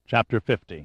Chapter 50.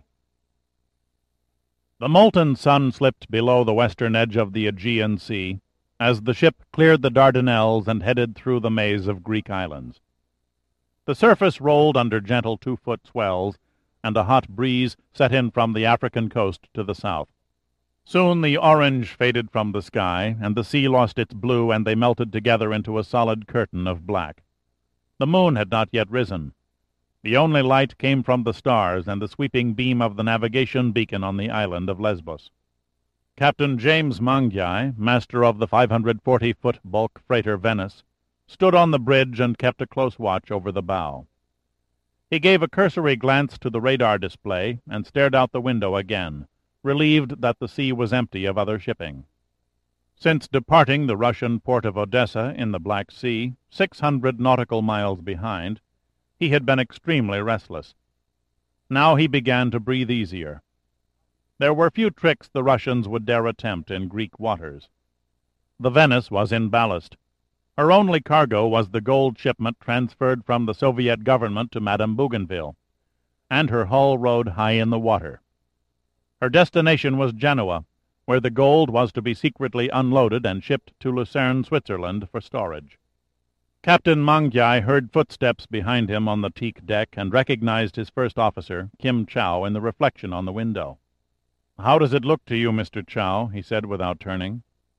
The molten sun slipped below the western edge of the Aegean Sea as the ship cleared the Dardanelles and headed through the maze of Greek islands. The surface rolled under gentle 2-foot swells, and a hot breeze set in from the African coast to the south. Soon the orange faded from the sky, and the sea lost its blue, and they melted together into a solid curtain of black. The moon had not yet risen. The only light came from the stars and the sweeping beam of the navigation beacon on the island of Lesbos. Captain James Mangyai, master of the 540-foot bulk freighter Venice, stood on the bridge and kept a close watch over the bow. He gave a cursory glance to the radar display and stared out the window again, relieved that the sea was empty of other shipping. Since departing the Russian port of Odessa in the Black Sea, 600 nautical miles behind, he had been extremely restless. Now he began to breathe easier. There were few tricks the Russians would dare attempt in Greek waters. The Venice was in ballast. Her only cargo was the gold shipment transferred from the Soviet government to Madame Bougainville, and her hull rode high in the water. Her destination was Genoa, where the gold was to be secretly unloaded and shipped to Lucerne, Switzerland, for storage. Captain Mangyai heard footsteps behind him on the teak deck and recognized his first officer, Kim Chow, in the reflection on the window. "How does it look to you, Mr. Chow?" he said without turning.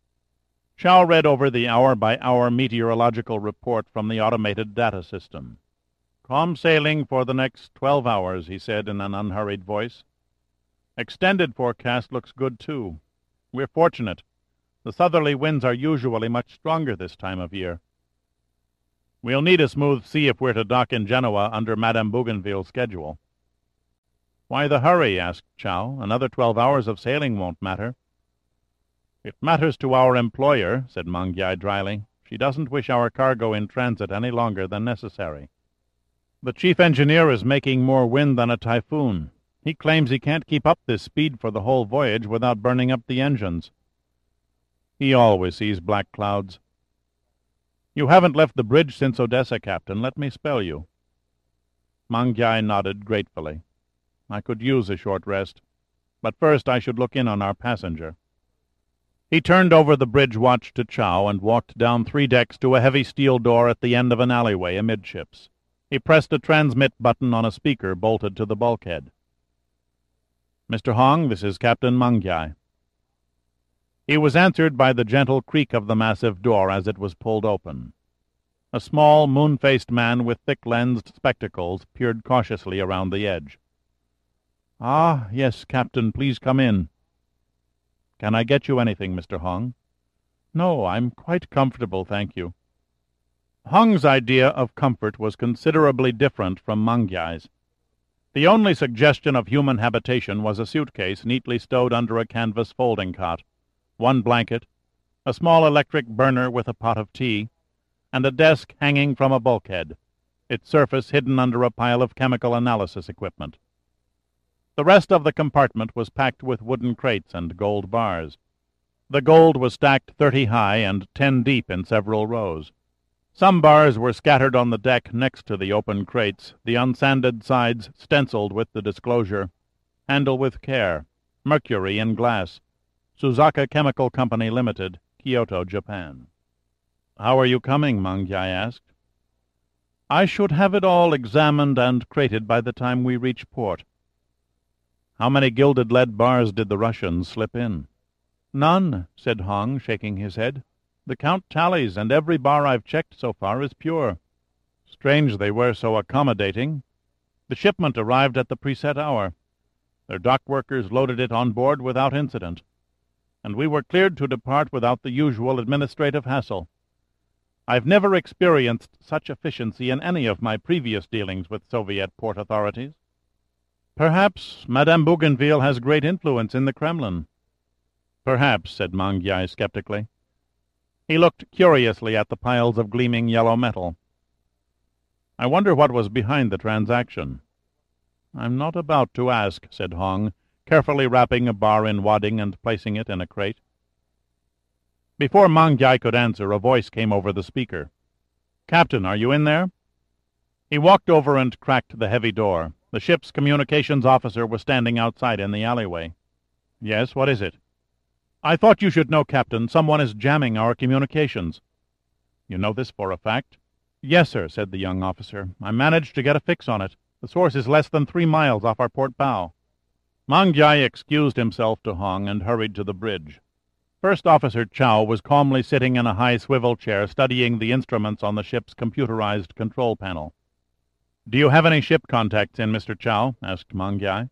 Chow read over the hour-by-hour meteorological report from the automated data system. "Calm sailing for the next 12 hours, he said in an unhurried voice. "Extended forecast looks good, too. We're fortunate. The southerly winds are usually much stronger this time of year. We'll need a smooth sea if we're to dock in Genoa under Madame Bougainville's schedule." "Why the hurry?" asked Chow. "Another 12 hours of sailing won't matter." "It matters to our employer," said Mangyai dryly. "She doesn't wish our cargo in transit any longer than necessary. The chief engineer is making more wind than a typhoon. He claims he can't keep up this speed for the whole voyage without burning up the engines. He always sees black clouds. You haven't left the bridge since Odessa, Captain. Let me spell you." Mangyai nodded gratefully. "I could use a short rest. But first I should look in on our passenger." He turned over the bridge watch to Chow and walked down 3 decks to a heavy steel door at the end of an alleyway amidships. He pressed a transmit button on a speaker bolted to the bulkhead. "Mr. Hong, this is Captain Mangyai." He was answered by the gentle creak of the massive door as it was pulled open. A small, moon-faced man with thick-lensed spectacles peered cautiously around the edge. "Ah, yes, Captain, please come in." "Can I get you anything, Mr. Hong?" "No, I'm quite comfortable, thank you." Hong's idea of comfort was considerably different from Mangyai's. The only suggestion of human habitation was a suitcase neatly stowed under a canvas folding cot, 1 blanket, a small electric burner with a pot of tea, and a desk hanging from a bulkhead, its surface hidden under a pile of chemical analysis equipment. The rest of the compartment was packed with wooden crates and gold bars. The gold was stacked 30 high and 10 deep in several rows. Some bars were scattered on the deck next to the open crates, the unsanded sides stenciled with the disclosure, "Handle with care. Mercury in glass. Suzaka Chemical Company Limited, Kyoto, Japan." "How are you coming?" Mangyai asked. "I should have it all examined and crated by the time we reach port." "How many gilded lead bars did the Russians slip in?" "None," said Hong, shaking his head. "The count tallies, and every bar I've checked so far is pure." "Strange they were so accommodating. The shipment arrived at the preset hour. Their dock workers loaded it on board without incident, and we were cleared to depart without the usual administrative hassle. I've never experienced such efficiency in any of my previous dealings with Soviet port authorities." "Perhaps Madame Bougainville has great influence in the Kremlin." "Perhaps," said Mangyai skeptically. He looked curiously at the piles of gleaming yellow metal. "I wonder what was behind the transaction." "I'm not about to ask," said Hong, carefully wrapping a bar in wadding and placing it in a crate. Before Mangyai could answer, a voice came over the speaker. "Captain, are you in there?" He walked over and cracked the heavy door. The ship's communications officer was standing outside in the alleyway. "Yes, what is it?" "I thought you should know, Captain. Someone is jamming our communications." "You know this for a fact?" "Yes, sir," said the young officer. "I managed to get a fix on it. The source is less than 3 miles off our port bow." Mang Jai excused himself to Hong and hurried to the bridge. First Officer Chow was calmly sitting in a high swivel chair studying the instruments on the ship's computerized control panel. "Do you have any ship contacts in, Mr. Chow?" asked Mang Jai.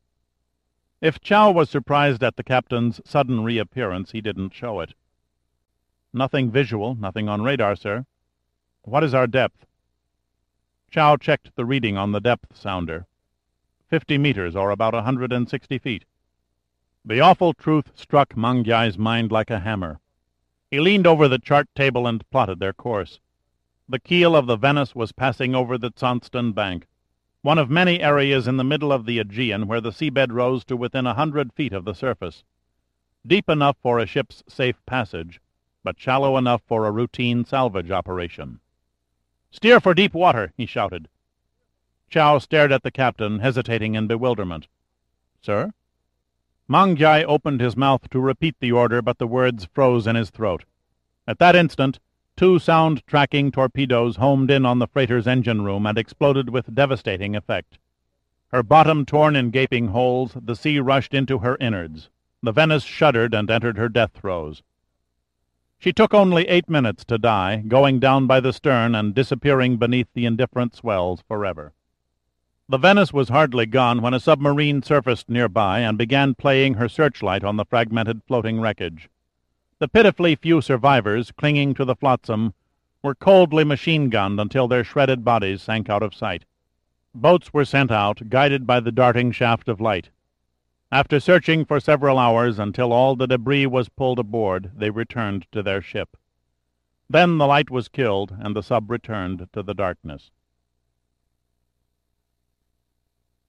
If Chow was surprised at the captain's sudden reappearance, he didn't show it. "Nothing visual, nothing on radar, sir." "What is our depth?" Chow checked the reading on the depth sounder. 50 meters, or about 160 feet. The awful truth struck Mang Jai's mind like a hammer. He leaned over the chart table and plotted their course. The keel of the Venice was passing over the Tsantstan Bank, one of many areas in the middle of the Aegean where the seabed rose to within 100 feet of the surface. Deep enough for a ship's safe passage, but shallow enough for a routine salvage operation. "Steer for deep water," he shouted. Chow stared at the captain, hesitating in bewilderment. "Sir?" Mang Jai opened his mouth to repeat the order, but the words froze in his throat. At that instant, 2 sound-tracking torpedoes homed in on the freighter's engine room and exploded with devastating effect. Her bottom torn in gaping holes, the sea rushed into her innards. The Venice shuddered and entered her death throes. She took only 8 minutes to die, going down by the stern and disappearing beneath the indifferent swells forever. The Venice was hardly gone when a submarine surfaced nearby and began playing her searchlight on the fragmented floating wreckage. The pitifully few survivors, clinging to the flotsam, were coldly machine-gunned until their shredded bodies sank out of sight. Boats were sent out, guided by the darting shaft of light. After searching for several hours until all the debris was pulled aboard, they returned to their ship. Then the light was killed, and the sub returned to the darkness.